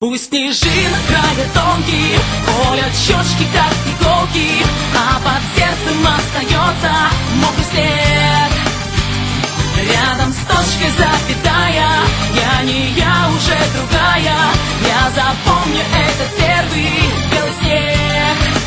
Пусть снежинок края тонкий, колят щечки, как иголки, а под сердцем остается мокрый след. Рядом с точкой запятая, я не я, уже другая. Я запомню этот первый белый снег.